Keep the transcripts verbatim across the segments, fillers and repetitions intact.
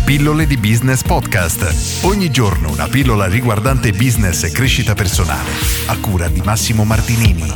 Pillole di Business Podcast. Ogni giorno una pillola riguardante business e crescita personale. A cura di Massimo Martinini.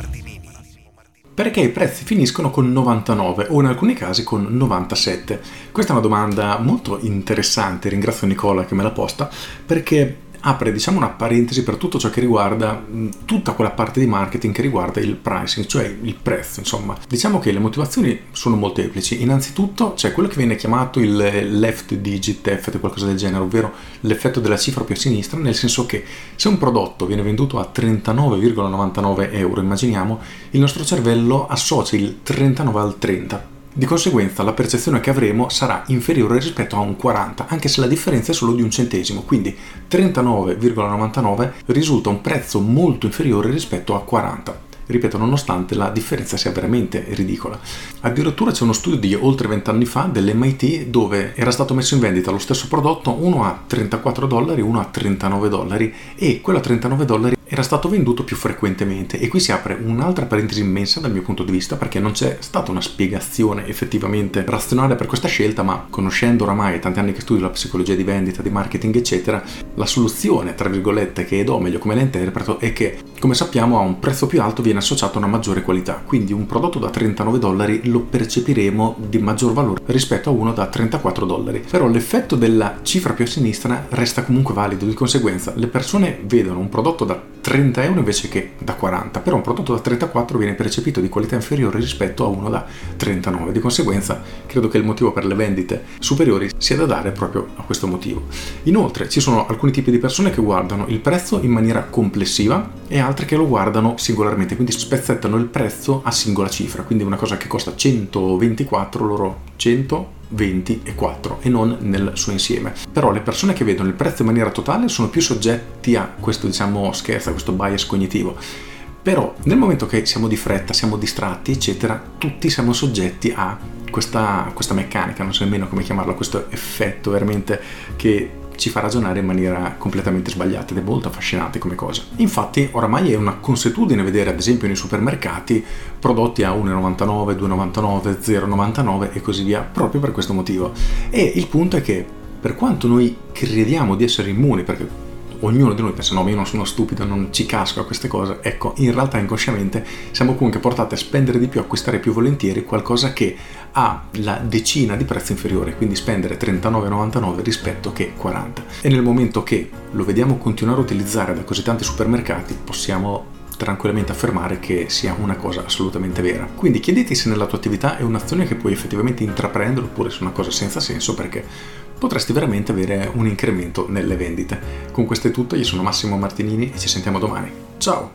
Perché i prezzi finiscono con novantanove o in alcuni casi con novantasette? Questa è una domanda molto interessante, ringrazio Nicola che me l'ha posta, perché apre diciamo una parentesi per tutto ciò che riguarda mh, tutta quella parte di marketing che riguarda il pricing, cioè il prezzo. Insomma, diciamo che le motivazioni sono molteplici. Innanzitutto c'è quello che viene chiamato il left digit effect, qualcosa del genere, ovvero l'effetto della cifra più a sinistra, nel senso che se un prodotto viene venduto a trentanove virgola novantanove euro, immaginiamo, il nostro cervello associa il trentanove al trenta. Di conseguenza la percezione che avremo sarà inferiore rispetto a un quaranta, anche se la differenza è solo di un centesimo, quindi trentanove virgola novantanove risulta un prezzo molto inferiore rispetto a quaranta. Ripeto, nonostante la differenza sia veramente ridicola. Addirittura c'è uno studio di oltre vent'anni fa dell'M I T dove era stato messo in vendita lo stesso prodotto, uno a trentaquattro dollari, uno a trentanove dollari, e quello a trentanove dollari era stato venduto più frequentemente. E qui si apre un'altra parentesi immensa dal mio punto di vista, perché non c'è stata una spiegazione effettivamente razionale per questa scelta, ma conoscendo oramai tanti anni che studio la psicologia di vendita, di marketing eccetera, la soluzione tra virgolette che do, meglio come la interpreto, è che come sappiamo a un prezzo più alto viene associato a una maggiore qualità, quindi un prodotto da trentanove dollari lo percepiremo di maggior valore rispetto a uno da trentaquattro dollari. Però l'effetto della cifra più a sinistra resta comunque valido, di conseguenza le persone vedono un prodotto da trenta euro invece che da quaranta, però un prodotto da trentaquattro viene percepito di qualità inferiore rispetto a uno da trentanove. Di conseguenza credo che il motivo per le vendite superiori sia da dare proprio a questo motivo. Inoltre ci sono alcuni tipi di persone che guardano il prezzo in maniera complessiva e altre che lo guardano singolarmente, quindi spezzettano il prezzo a singola cifra, quindi una cosa che costa centoventiquattro loro centoventi e quattro e non nel suo insieme. Però le persone che vedono il prezzo in maniera totale sono più soggetti a questo diciamo scherzo, a questo bias cognitivo. Però nel momento che siamo di fretta, siamo distratti eccetera, tutti siamo soggetti a questa, questa meccanica, non so nemmeno come chiamarlo, questo effetto veramente che ci fa ragionare in maniera completamente sbagliata ed è molto affascinante come cosa. Infatti oramai è una consuetudine vedere ad esempio nei supermercati prodotti a uno virgola novantanove, due virgola novantanove, zero virgola novantanove e così via, proprio per questo motivo. E il punto è che per quanto noi crediamo di essere immuni, perché ognuno di noi pensa no, ma io non sono stupido, non ci casco a queste cose, ecco, in realtà inconsciamente siamo comunque portati a spendere di più, acquistare più volentieri qualcosa che ha la decina di prezzo inferiore, quindi spendere trentanove virgola novantanove rispetto che quaranta. E nel momento che lo vediamo continuare a utilizzare da così tanti supermercati, possiamo tranquillamente affermare che sia una cosa assolutamente vera. Quindi chiediti se nella tua attività è un'azione che puoi effettivamente intraprendere oppure se è una cosa senza senso, perché potresti veramente avere un incremento nelle vendite. Con questo è tutto, io sono Massimo Martinini e ci sentiamo domani. Ciao!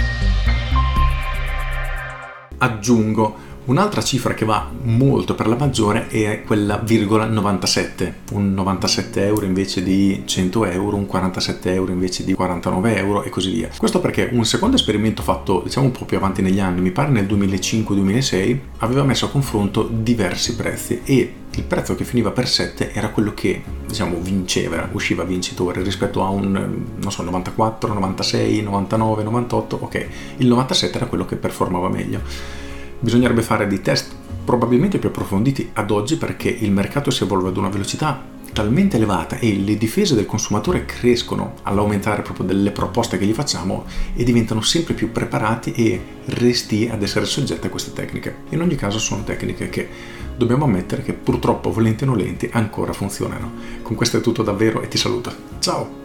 Aggiungo un'altra cifra che va molto per la maggiore è quella virgola novantasette, un novantasette euro invece di cento euro, un quarantasette euro invece di quarantanove euro e così via. Questo perché un secondo esperimento fatto diciamo un po' più avanti negli anni, mi pare nel duemilacinque duemilasei, aveva messo a confronto diversi prezzi e il prezzo che finiva per sette era quello che diciamo vinceva, usciva vincitore rispetto a un non so novantaquattro, novantasei, novantanove, novantotto, ok, il novantasette era quello che performava meglio. Bisognerebbe fare dei test probabilmente più approfonditi ad oggi perché il mercato si evolve ad una velocità talmente elevata e le difese del consumatore crescono all'aumentare proprio delle proposte che gli facciamo e diventano sempre più preparati e resti ad essere soggetti a queste tecniche. In ogni caso sono tecniche che dobbiamo ammettere che purtroppo volenti o nolenti ancora funzionano. Con questo è tutto davvero e ti saluto. Ciao!